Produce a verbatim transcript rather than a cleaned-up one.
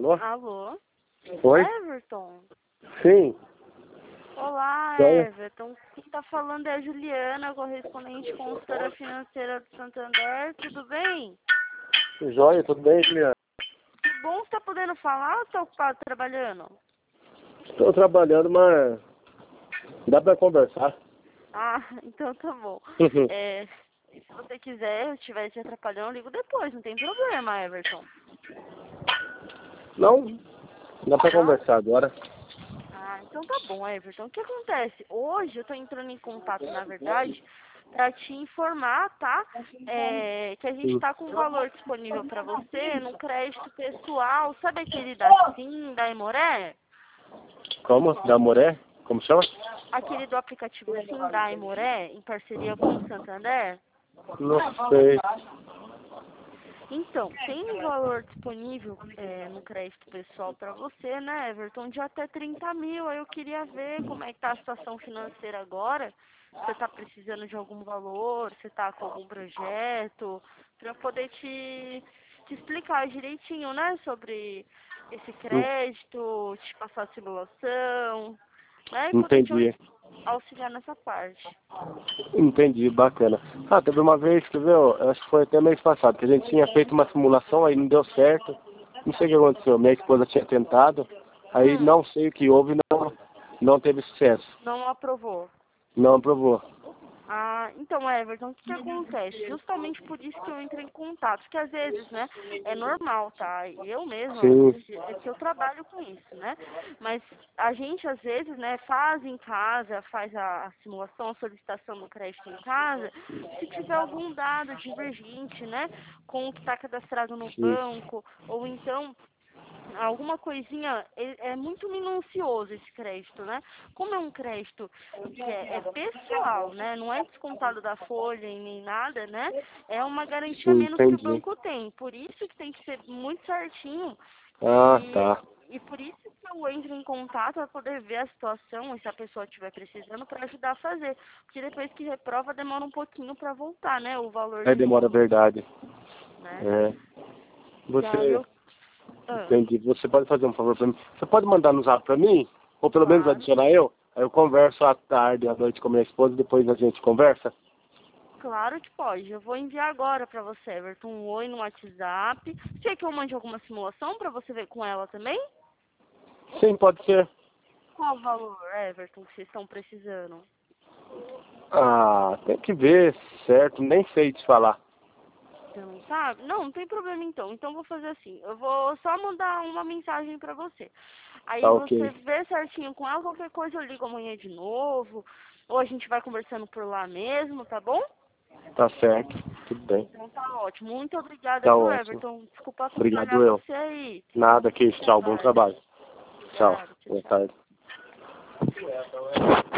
Alô? Alô? Oi? Everton? Sim. Olá, Joia. Everton. Quem tá falando é a Juliana, correspondente consultora financeira do Santander. Tudo bem? Joia, tudo bem, Juliana? Que bom você tá podendo falar ou tá ocupado trabalhando? Estou trabalhando, mas dá pra conversar. Ah, então tá bom. É, se você quiser, eu estiver te atrapalhando, eu ligo depois, não tem problema, Everton. Não, dá pra Não? conversar agora. Ah, então tá bom, Everton. O que acontece? Hoje eu tô entrando em contato, na verdade, para te informar, tá? É, que a gente Hum. tá com um valor disponível para você no crédito pessoal. Sabe aquele da Sim, da Emoré? Como? Da Moré? Como chama? Aquele do aplicativo Sim da Emoré, em parceria com o Santander? Não sei. Então, tem um valor disponível é, no crédito pessoal para você, né, Everton, de até trinta mil. Aí eu queria ver como é que tá a situação financeira agora. Você está precisando de algum valor, você está com algum projeto, para eu poder te, te explicar direitinho, né, sobre esse crédito, te passar a simulação, né, e poder te Entendi. auxiliar nessa parte. Entendi, bacana. Ah, teve uma vez, quer ver, eu acho que foi até mês passado, que a gente tinha feito uma simulação, aí não deu certo. Não sei o que aconteceu. Minha esposa tinha tentado, aí Hum, não sei o que houve, não, não teve sucesso. não aprovou. Não aprovou. Ah, então, Everton, o que que acontece? Justamente por isso que eu entrei em contato, porque às vezes, né, é normal, tá? Eu mesma, Sim, é que eu trabalho com isso, né? Mas a gente, às vezes, né, faz em casa, faz a, a simulação, a solicitação do crédito em casa, se tiver algum dado divergente, né, com o que está cadastrado no sim. banco, ou então alguma coisinha, é, é muito minucioso esse crédito, né? Como é um crédito que é, é pessoal, né? Não é descontado da folha e nem nada, né? É uma garantia a Sim, menos que o entendi. banco tem. Por isso que tem que ser muito certinho Ah, e, tá. e por isso que eu entro em contato para poder ver a situação e se a pessoa estiver precisando para ajudar a fazer. Porque depois que reprova demora um pouquinho para voltar, né? O valor Aí de demora a novo, verdade. né? É. E aí Você, eu... Ah, entendi. Você pode fazer um favor pra mim? Você pode mandar no zap pra mim? Ou pelo menos claro. adicionar eu? Aí eu converso à tarde, à noite com minha esposa e depois a gente conversa? Claro que pode. Eu vou enviar agora pra você, Everton, um oi no WhatsApp. Você quer que eu mande alguma simulação pra você ver com ela também? Sim, pode ser. Qual o valor, Everton, que vocês estão precisando? Ah, tem que ver, certo? Nem sei te falar. Você não sabe? Não, não tem problema então. Então eu vou fazer assim. Eu vou só mandar uma mensagem pra você. Aí Tá você ok. vê certinho com ela, qualquer coisa eu ligo amanhã de novo. Ou a gente vai conversando por lá mesmo, tá bom? Tá certo. Tudo bem. Então tá ótimo. Muito obrigada, Tá viu, ótimo. Everton? Desculpa atrapalhar Obrigado eu. você aí. Tenha uma Nada, que boa tchau, bom tarde. trabalho. Tchau. Obrigada, tchau, Boa tchau. tarde.